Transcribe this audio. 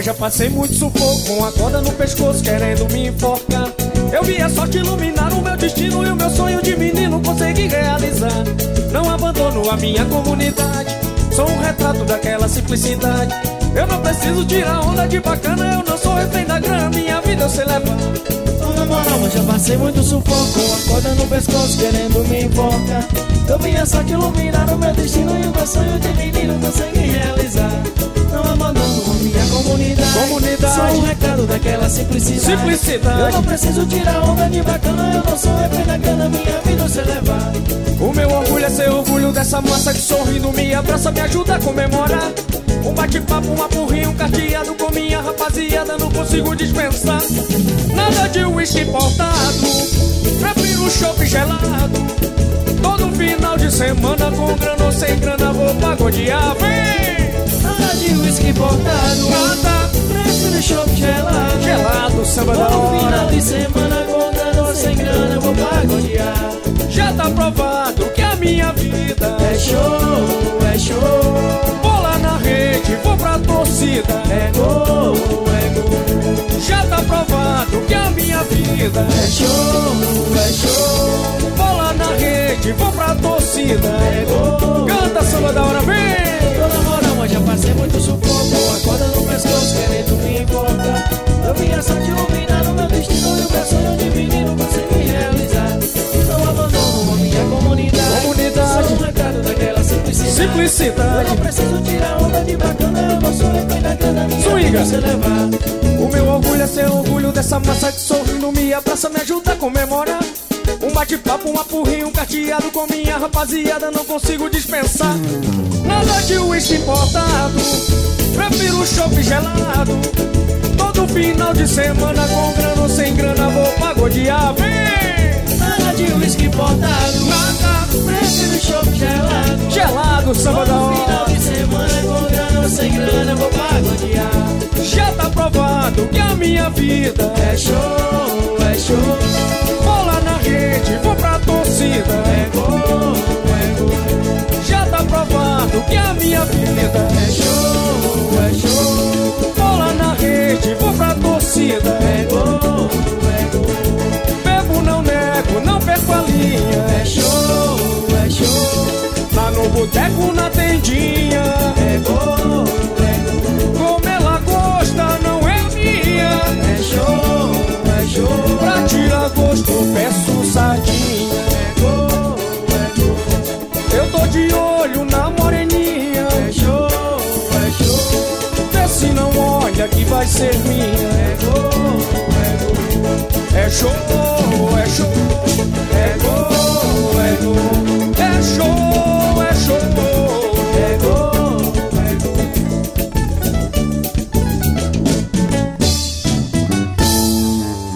mas já passei muito sufoco, com a corda no pescoço querendo me enforcar. Eu vi a sorte iluminar o meu destino e o meu sonho de menino consegui realizar. Não abandono a minha comunidade, sou um retrato daquela simplicidade. Eu não preciso tirar onda de bacana, eu não sou refém da grana, minha vida eu sei levar. Na moral, mas já passei muito sufoco, com a corda no pescoço querendo me enforcar. Eu vi a sorte iluminar o meu destino e o meu sonho de menino consegui realizar. Não abandono a minha comunidade, sou um recado daquela simplicidade. Eu não preciso tirar onda de bacana, eu não sou refém da grana, minha vida eu sei levar. O meu orgulho é ser orgulho dessa massa que sorrindo me abraça, me ajuda a comemorar. Um bate-papo, um apurrinho, um carteado com minha rapaziada, não consigo dispensar. Nada de uísque importado, prefiro chopp gelado. Todo final de semana, com grana ou sem grana, vou pagodear. Vem! Nada de uísque importado, nada, prefiro chopp gelado. Gelado, samba da hora. Todo final de semana, com grana ou sem grana, vou pagodear. Já tá provado que a minha vida é show, é show. Bola na rede, vou pra torcida, é gol, é gol. Já tá provado que a minha vida é show, é show. Bola na rede, vou pra torcida, é gol. Canta, samba da hora, vem! Tô na moral, mas já passei muito sufoco, a corda no pescoço querendo me enforcar. Eu vi a sorte iluminar o meu destino e o meu sonho de menino consegui realizar. Não abandono a minha comunidade, sou um recado daquela simplicidade. Eu não preciso tirar onda de bacana, eu não sou refém da grana, minha vida eu sei levar. O meu orgulho é ser orgulho dessa massa que sorrindo me abraça, me ajuda a comemorar. Um bate-papo, um apurrinho, um carteado com minha rapaziada, não consigo dispensar. Nada de uísque importado, prefiro chopp gelado. Todo final de semana, com grana ou sem grana, vou pagodear. Vem! Nada de uísque importado, nada, prefiro chopp gelado. Gelado, samba da hora. Todo final de semana, com grana ou sem grana, vou pagodear. Já tá provado que a minha vida é show, é show. Bola na rede, vou pra torcida, é gol, é gol. Já tá provado que a minha vida é show, é show. Bola na rede, vou pra torcida, é gol, é gol. Bebo, não nego, não perco a linha, é show, é show. Lá no boteco, na tendinha, é gol, é gol. Como ela gosta, não é minha, é show, é show. Pra tirar gosto, peço sardinha, é gol, é gol. Eu tô de olho na moreninha, é show, é show. Vê se não olha que vai ser minha, é gol, é gol. É show,